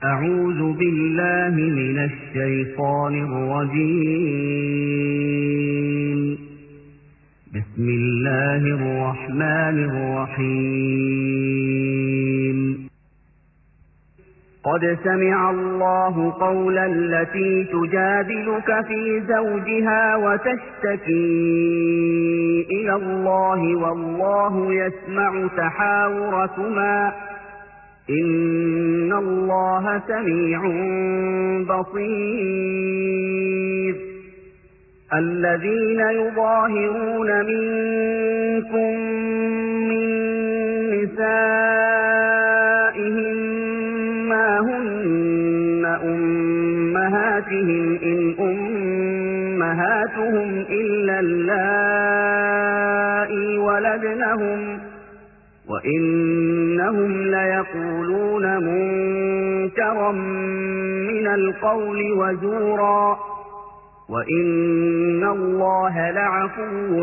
أعوذ بالله من الشيطان الرجيم. بسم الله الرحمن الرحيم. قد سمع الله قول التي تجادلك في زوجها وتشتكي إلى الله والله يسمع تحاوركما إن الله سميع بصير. الذين يظاهرون منكم من نسائهم ما هن أمهاتهم إن أمهاتهم إلا اللائي ولدنهم وإنهم ليقولون منكرا من القول وزورا وإن الله لعفو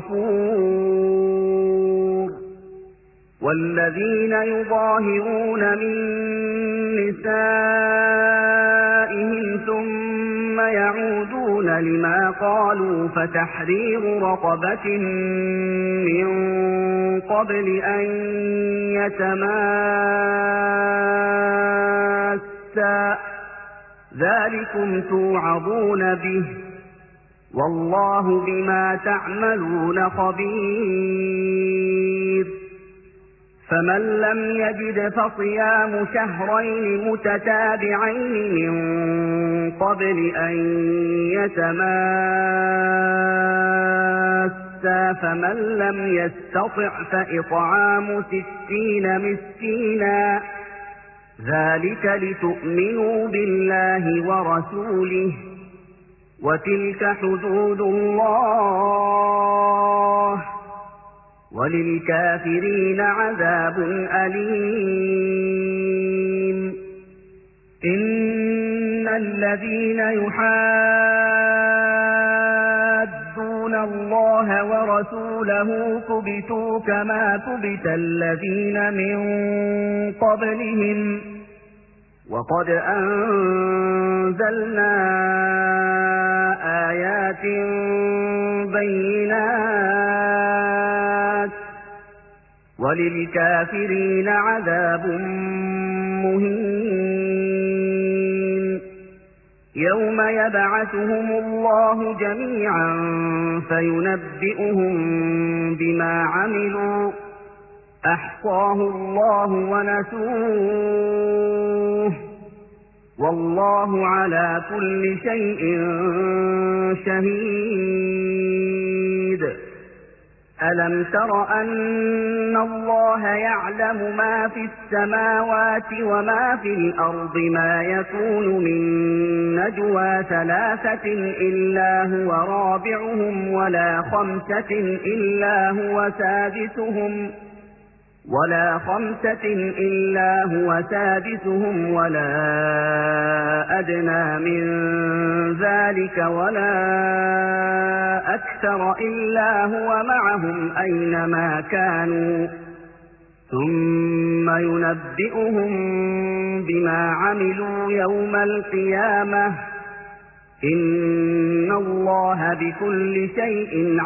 غفور. والذين يظاهرون من نسائهم ثم يعودون لما قالوا فتحرير رقبة من قبل أن يتماسا ذلكم توعظون به والله بما تعملون خبير. فمن لم يجد فصيام شهرين متتابعين من قبل أن يتماسا فمن لم يستطع فإطعام 60 مسكينا ذلك لتؤمنوا بالله ورسوله وتلك حدود الله وللكافرين عذاب أليم. إن الذين يحادون الله ورسوله كبتوا كما كبت الذين من قبلهم وقد أنزلنا آيات بينات وللكافرين عذاب مهين. يوم يبعثهم الله جميعا فينبئهم بما عملوا أحصاه الله ونسوه والله على كل شيء شهيد. ألم تر أن الله يعلم ما في السماوات وما في الأرض ما يكون من نجوى 3 إلا هو رابعهم ولا 5 إلا هو سادسهم ولا أدنى من ذلك ولا أكثر إلا هو معهم أينما كانوا ثم ينبئهم بما عملوا يوم القيامة إن الله بكل شيء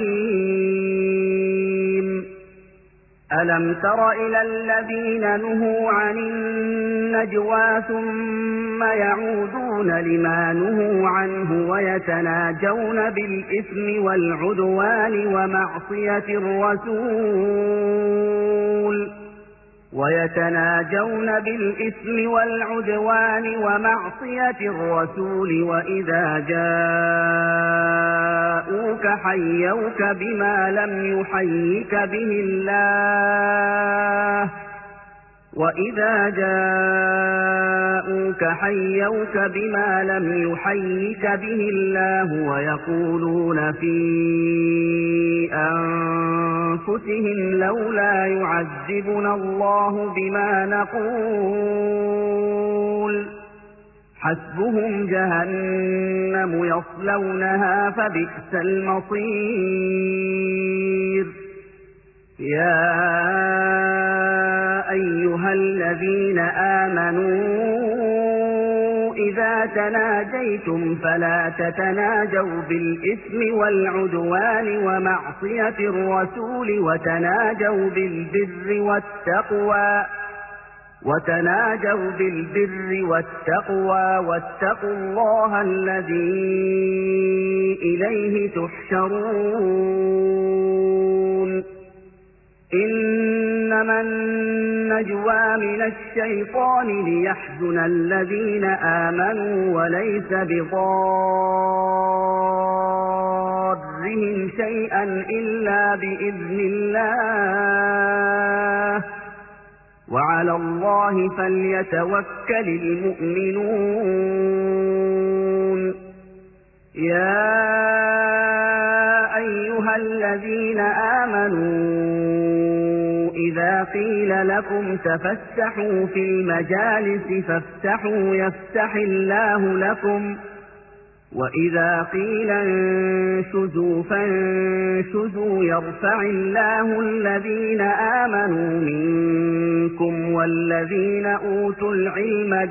عليم. ألم تر إلى الذين نهوا عن النجوى ثم يعودون لما نهوا عنه ويتناجون بالإثم والعدوان ومعصية الرسول وإذا جاءوك حيوك بما لم يحيك به الله ويقولون في أنفسهم لولا يعذبنا الله بما نقول حسبهم جهنم يصلونها فبئس المصير. يا أيها الذين آمنوا إذا تناجيتم فلا تتناجوا بالإثم والعدوان ومعصية الرسول وتناجوا بالبر والتقوى واتقوا الله الذي إليه تحشرون إنما النجوى من الشيطان ليحزن الذين آمنوا وليس بضارهم شيئا إلا بإذن الله وعلى الله فليتوكل المؤمنون يا أيها الذين آمنوا إذا قيل لكم تفسحوا في المجالس فافسحوا يفسح الله لكم وإذا قيل انشزوا فانشزوا يرفع الله الذين آمنوا منكم والذين أوتوا العلم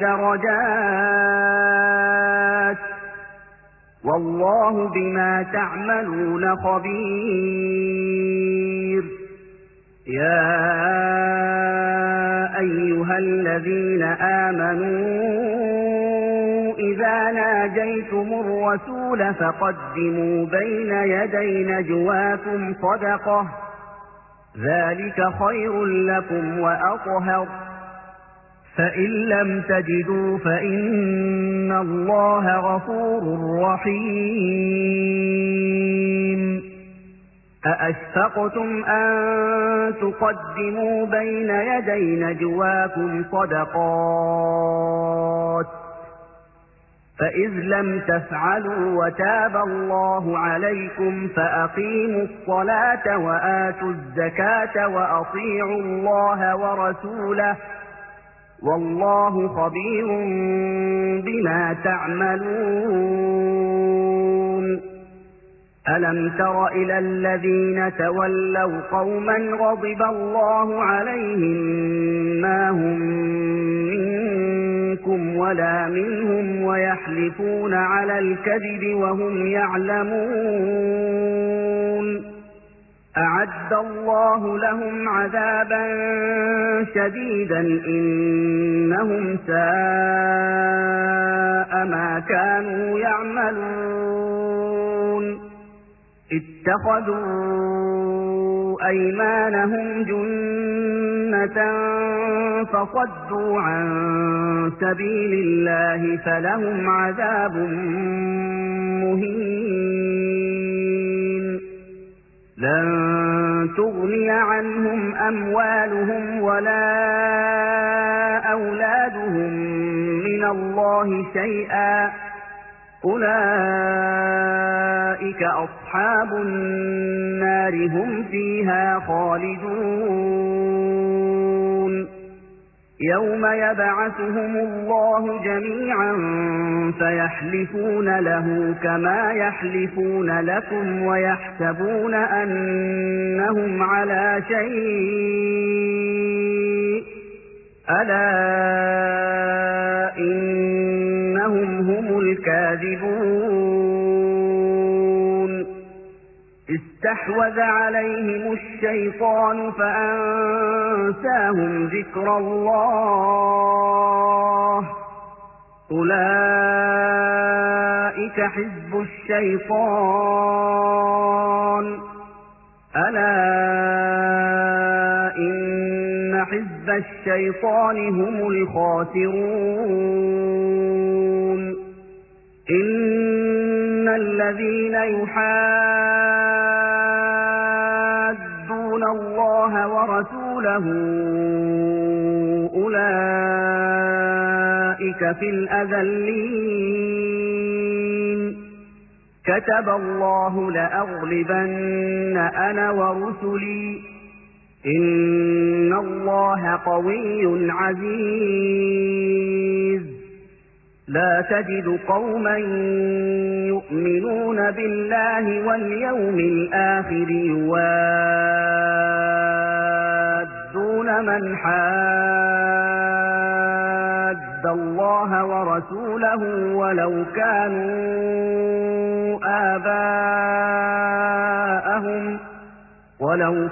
درجات والله بما تعملون خبير يا أيها الذين آمنوا إذا ناجيتم الرسول فقدموا بين يدي نجواكم صدقة ذلك خير لكم وأطهر فإن لم تجدوا فإن الله غفور رحيم أأشفقتم أن تقدموا بين يدي نجواكم صدقات فإذ لم تفعلوا وتاب الله عليكم فأقيموا الصلاة وآتوا الزكاة وأطيعوا الله ورسوله والله خبير بما تعملون ألم تر إلى الذين تولوا قوما غضب الله عليهم ما هم منكم ولا منهم ويحلفون على الكذب وهم يعلمون أعد الله لهم عذابا شديدا إنهم ساء ما كانوا يعملون اتخذوا أيمانهم جنة فصدوا عن سبيل الله فلهم عذاب مهين لن تغني عنهم أموالهم ولا أولادهم من الله شيئا أولئك أصحاب النار هم فيها خالدون يوم يبعثهم الله جميعا فيحلفون له كما يحلفون لكم ويحسبون أنهم على شيء ألا إنهم هم الكاذبون استحوذ عليهم الشيطان فأنساهم ذكر الله أولئك حزب الشيطان ألا إن حزب الشيطان هم الخاسرون إن الذين يحادون الله ورسوله أولئك في الأذلين كتب الله لأغلبن أنا ورسلي إن الله قوي عزيز لا تجد قوما يؤمنون بالله واليوم الآخر يوادون من حاد الله ورسوله ولو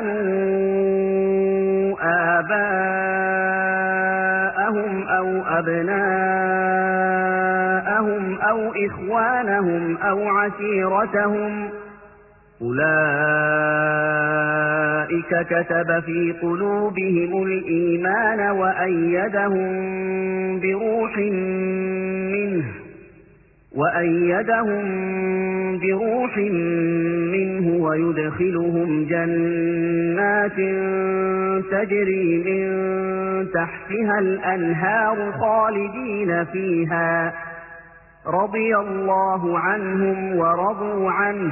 كانوا آباءهم أو أبناءهم أو إخوانهم أو عشيرتهم أولئك كتب في قلوبهم الإيمان وأيدهم بروح منه ويدخلهم جنات تجري من تحتها الأنهار خالدين فيها رضي الله عنهم ورضوا عنه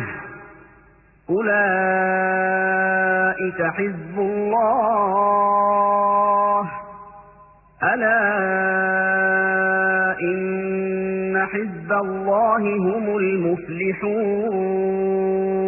أولئك حزب الله ألا إن حزب الله هم المفلحون